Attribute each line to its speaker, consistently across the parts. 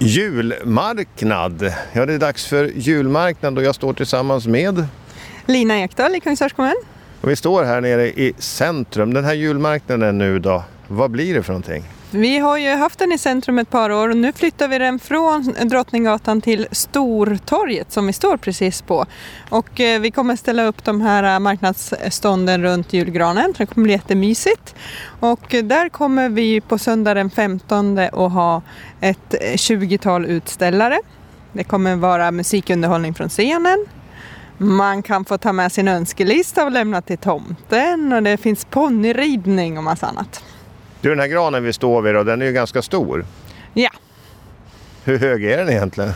Speaker 1: Julmarknad. Ja, det är dags för julmarknad och jag står tillsammans med
Speaker 2: Lina Ekdahl i Kungsörs kommun.
Speaker 1: Och vi står här nere i centrum. Den här julmarknaden nu då, vad blir det för någonting?
Speaker 2: Vi har ju haft den i centrum ett par år och nu flyttar vi den från Drottninggatan till Stortorget som vi står precis på. Och vi kommer ställa upp de här marknadsstånden runt julgranen. Det kommer bli jättemysigt. Och där kommer vi på söndag den 15 att ha ett 20-tal utställare. Det kommer vara musikunderhållning från scenen. Man kan få ta med sin önskelista och lämna till tomten och det finns ponnyridning och massa annat.
Speaker 1: Du, den här granen vi står vid då, den är ju ganska stor.
Speaker 2: Ja.
Speaker 1: Hur hög är den egentligen?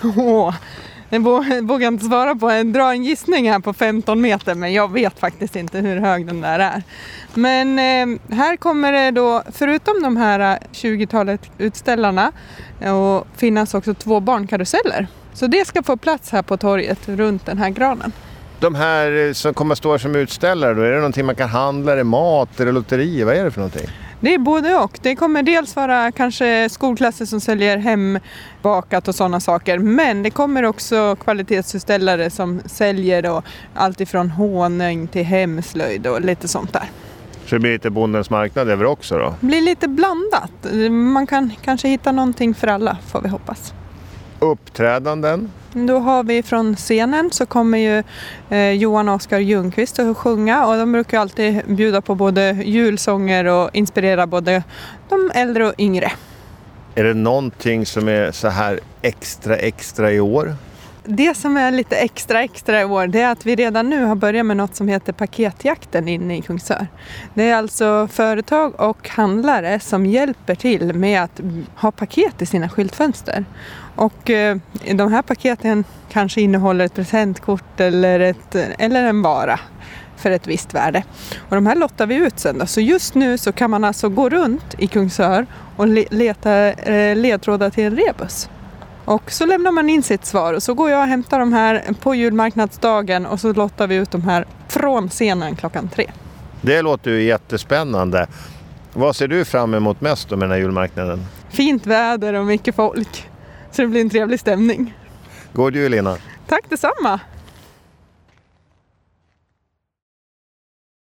Speaker 2: Jag vågar inte svara på. Jag drar en gissning här på 15 meter men jag vet faktiskt inte hur hög den där är. Men här kommer det då, förutom de här 20-talet utställarna, och finnas också 2 barnkaruseller. Så det ska få plats här på torget runt den här granen.
Speaker 1: De här som kommer att stå som utställare då, är det någonting man kan handla? Är det mat eller lotteri? Vad är det för någonting?
Speaker 2: Det är både och. Det kommer dels vara kanske skolklasser som säljer hembakat och sådana saker. Men det kommer också kvalitetsutställare som säljer då allt ifrån honung till hemslöjd och lite sånt där.
Speaker 1: Så det blir lite bondens marknad över också då?
Speaker 2: Det blir lite blandat. Man kan kanske hitta någonting för alla, får vi hoppas.
Speaker 1: Uppträdanden?
Speaker 2: Då har vi från scenen så kommer ju Johan och Oskar Ljungqvist att sjunga och de brukar alltid bjuda på både julsånger och inspirera både de äldre och yngre.
Speaker 1: Är det någonting som är så här extra i år?
Speaker 2: Det som är lite extra i år, det är att vi redan nu har börjat med något som heter paketjakten inne i Kungsör. Det är alltså företag och handlare som hjälper till med att ha paket i sina skyltfönster. Och de här paketen kanske innehåller ett presentkort eller en vara för ett visst värde. Och de här lottar vi ut sen då. Så just nu så kan man alltså gå runt i Kungsör och leta ledtrådar till en rebus. Och så lämnar man in sitt svar och så går jag och hämtar de här på julmarknadsdagen och så lottar vi ut de här från scenen 3:00.
Speaker 1: Det låter ju jättespännande. Vad ser du fram emot mest med den här julmarknaden?
Speaker 2: Fint väder och mycket folk. Så det blir en trevlig stämning.
Speaker 1: God jul, Lina.
Speaker 2: Tack detsamma!